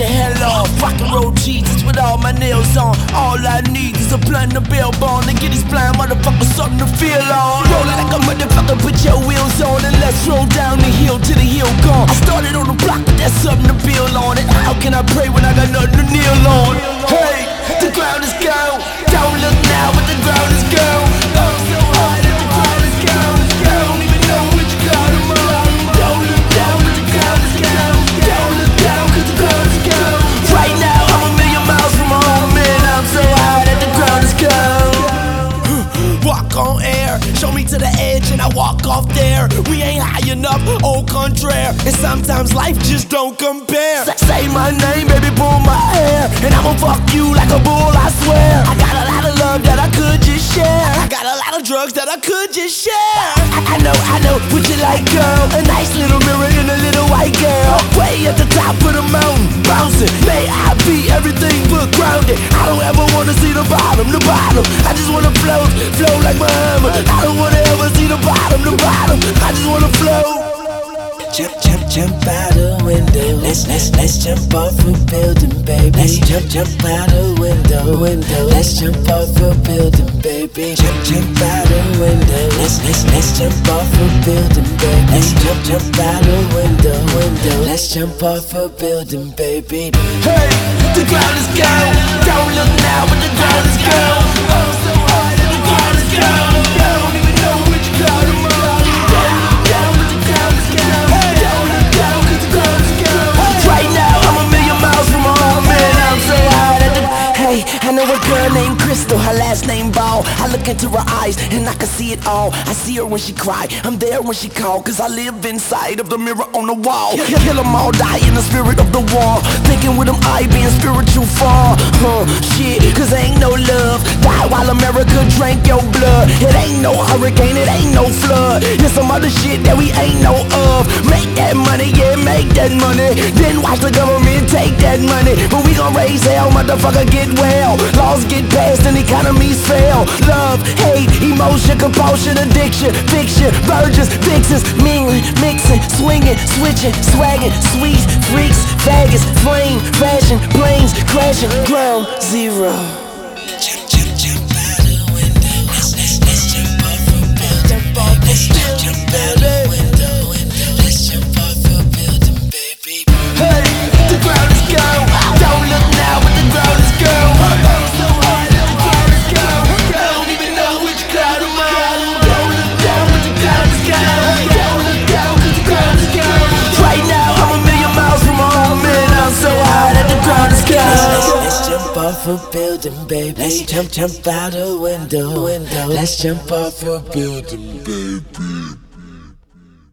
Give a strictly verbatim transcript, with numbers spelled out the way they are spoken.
the hell off. Rock and roll Jesus with all my nails on. All I need is a blunt and a bail bond to get these blind motherfuckers something to feel on. Rollin' like a motherfucker, put your wheels on and let's roll down the hill till the hill gone. I started on the block, but there's something to build on. And how can I pray when I got nothing to kneel on? Hey, the ground is gone. Don't look now, but the ground is gone. Oh, so hard that the ground is gone. Don't even know which cloud I'm on. Don't look down, but the ground is gone. Don't look down, cause the ground is gone. Right now, I'm a million miles from home, and I'm so high that the ground is gone. Walk on air, show me to the edge and I walk off there. We ain't high enough, au contraire. And sometimes life just don't compare. Say my name, baby, pull my hair, and I'ma fuck you like a bull, I swear. I got a lot of love that I could just share. I got a lot of drugs that I could just share. I, I know, I know, would you like, girl? A nice little mirror and a little white girl. Way at the top of the mountain, bouncing. May I be everything but grounded. I don't ever wanna see the bottom, the bottom. I just wanna float, float like Muhammad. I don't wanna ever see the bottom, the bottom. I just wanna float. Jump, jump, jump out the window. Let's, let's, let's jump off a building, baby. Let's jump, jump out the window, window. Let's jump off a building, baby. Jump, jump out the window. Let's, let's, let's jump off a building, baby. Let's jump, jump out the window, window. Let's jump off a building, baby. Hey, the ground is gone. Don't look now, but the ground is gone. Oh, so hard that the ground is gone. I don't even know which cloud I'm on. Don't look down, but the ground is gone. Don't look down, cause the ground is gone. Right now, I'm a million miles from home, and I'm so high that the... Hey, I know a girl named Crystal, her last name Ball. I look into her eyes and I can see it all. I see her when she cry, I'm there when she call, cause I live inside of the mirror on the wall. Kill them all, die in the spirit of the war. Thinking with them eye being spiritual fall. Huh, shit, cause ain't no love. Die while America drank your blood. It ain't no hurricane, it ain't no flood. It's some other shit that we ain't know of. Make that money, yeah, make that money. Then watch the government take that money. But we gon' raise hell, motherfucker, get well. Laws get passed and economies fail. Love, hate, emotion, compulsion, addiction, fiction, virgins, vixens, mingling, mixing, swinging, switching, swagging, sweets, freaks, faggots, flame, fashion, planes, crashing, ground zero. Jump, jump, jump out the window. Let's, let's, let's jump off a building, baby. Let's jump, jump out the window, window. Let's jump off a building, baby. Hey, the ground is gone. Don't look now, but the ground is gone. I'm so high that the ground is gone. I don't even know which cloud I'm on. Don't look down, but the ground is gone. Don't look down, cause the ground is gone. Right now, I'm a million miles from home, and I'm so high that the ground is Let's, let's, gone. let's jump off a building, baby. Let's jump, jump out a window, window. Let's jump off a building, baby.